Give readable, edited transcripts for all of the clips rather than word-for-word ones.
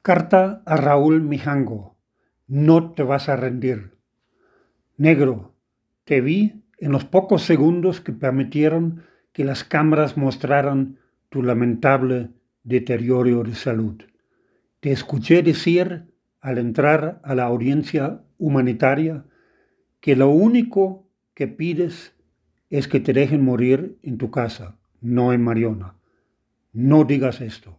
Carta a Raúl Mijango. No te vas a rendir. Negro, te vi en los pocos segundos que permitieron que las cámaras mostraran tu lamentable deterioro de salud. Te escuché decir al entrar a la audiencia humanitaria que lo único que pides es que te dejen morir en tu casa, no en Mariona. No digas esto.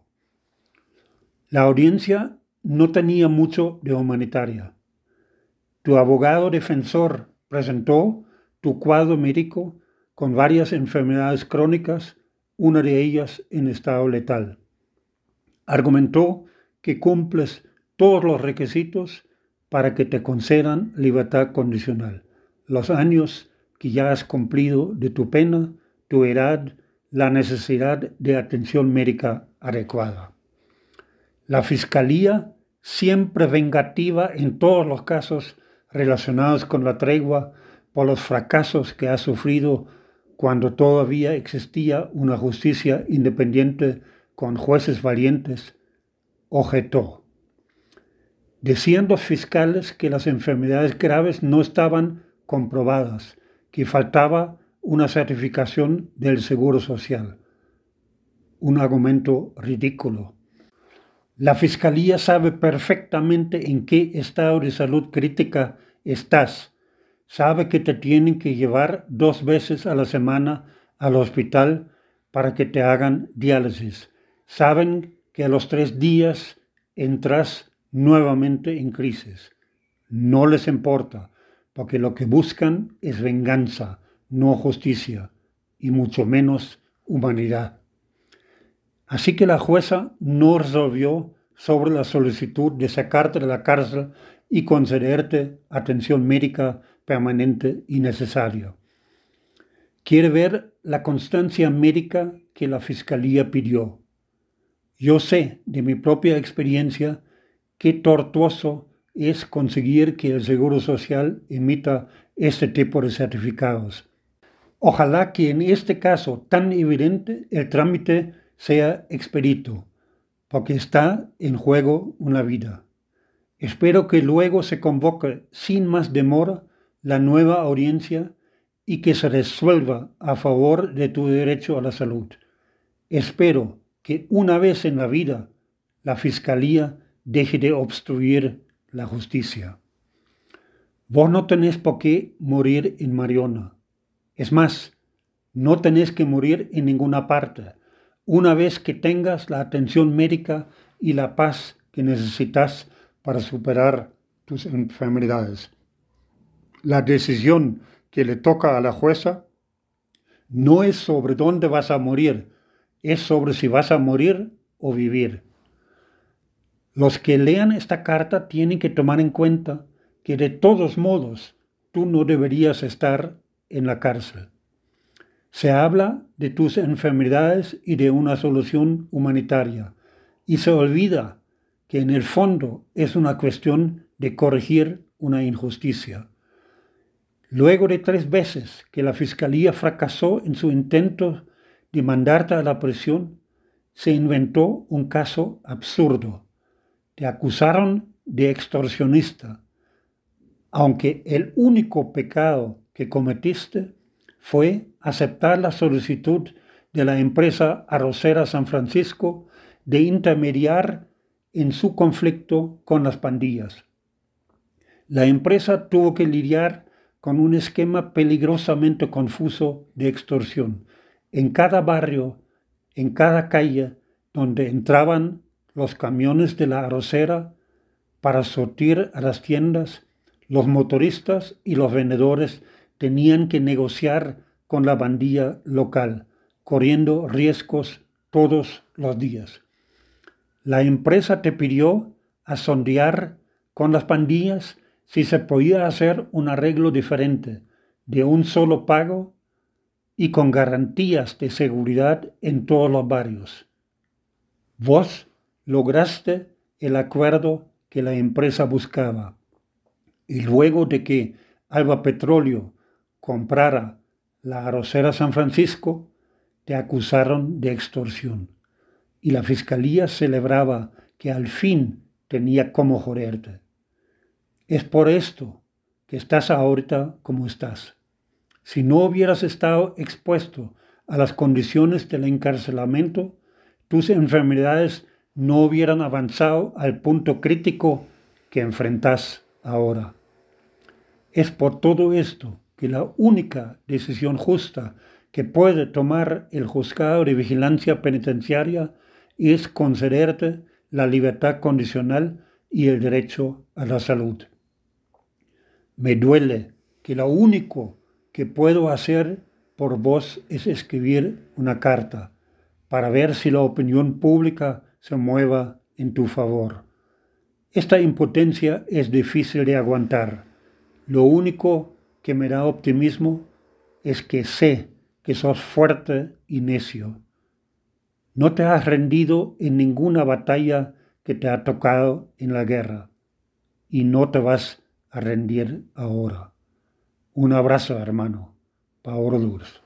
La audiencia no tenía mucho de humanitaria. Tu abogado defensor presentó tu cuadro médico con varias enfermedades crónicas, una de ellas en estado letal. Argumentó que cumples todos los requisitos para que te concedan libertad condicional. Los años que ya has cumplido de tu pena, tu edad, la necesidad de atención médica adecuada. La Fiscalía, siempre vengativa en todos los casos relacionados con la tregua por los fracasos que ha sufrido cuando todavía existía una justicia independiente con jueces valientes, objetó. Decían los fiscales que las enfermedades graves no estaban comprobadas, que faltaba una certificación del Seguro Social. Un argumento ridículo. La Fiscalía sabe perfectamente en qué estado de salud crítica estás. Sabe que te tienen que llevar 2 veces a la semana al hospital para que te hagan diálisis. Saben que a los 3 días entras nuevamente en crisis. No les importa, porque lo que buscan es venganza, no justicia, y mucho menos humanidad. Así que la jueza no resolvió sobre la solicitud de sacarte de la cárcel y concederte atención médica permanente y necesaria. Quiere ver la constancia médica que la Fiscalía pidió. Yo sé de mi propia experiencia qué tortuoso es conseguir que el Seguro Social emita este tipo de certificados. Ojalá que en este caso tan evidente el trámite sea expedito, porque está en juego una vida. Espero que luego se convoque sin más demora la nueva audiencia y que se resuelva a favor de tu derecho a la salud. Espero que una vez en la vida la Fiscalía deje de obstruir la justicia. Vos no tenés por qué morir en Mariona. Es más, no tenés que morir en ninguna parte. Una vez que tengas la atención médica y la paz que necesitas para superar tus enfermedades. La decisión que le toca a la jueza no es sobre dónde vas a morir, es sobre si vas a morir o vivir. Los que lean esta carta tienen que tomar en cuenta que de todos modos tú no deberías estar en la cárcel. Se habla de tus enfermedades y de una solución humanitaria, y se olvida que en el fondo es una cuestión de corregir una injusticia. Luego de 3 veces que la Fiscalía fracasó en su intento de mandarte a la prisión, se inventó un caso absurdo. Te acusaron de extorsionista, aunque el único pecado que cometiste fue aceptar la solicitud de la empresa Arrocera San Francisco de intermediar en su conflicto con las pandillas. La empresa tuvo que lidiar con un esquema peligrosamente confuso de extorsión. En cada barrio, en cada calle donde entraban los camiones de la arrocera para surtir a las tiendas, los motoristas y los vendedores tenían que negociar con la pandilla local, corriendo riesgos todos los días. La empresa te pidió a sondear con las pandillas si se podía hacer un arreglo diferente, de un solo pago y con garantías de seguridad en todos los barrios. Vos lograste el acuerdo que la empresa buscaba. Y luego de que Alba Petróleo comprara la Arrocera San Francisco, te acusaron de extorsión. Y la Fiscalía celebraba que al fin tenía cómo joderte. Es por esto que estás ahorita como estás. Si no hubieras estado expuesto a las condiciones del encarcelamiento, tus enfermedades no hubieran avanzado al punto crítico que enfrentas ahora. Es por todo esto que la única decisión justa que puede tomar el juzgado de vigilancia penitenciaria es concederte la libertad condicional y el derecho a la salud. Me duele que lo único que puedo hacer por vos es escribir una carta para ver si la opinión pública se mueva en tu favor. Esta impotencia es difícil de aguantar. Lo único que me da optimismo es que sé que sos fuerte y necio. No te has rendido en ninguna batalla que te ha tocado en la guerra y no te vas a rendir ahora. Un abrazo, hermano. Paolo Durs.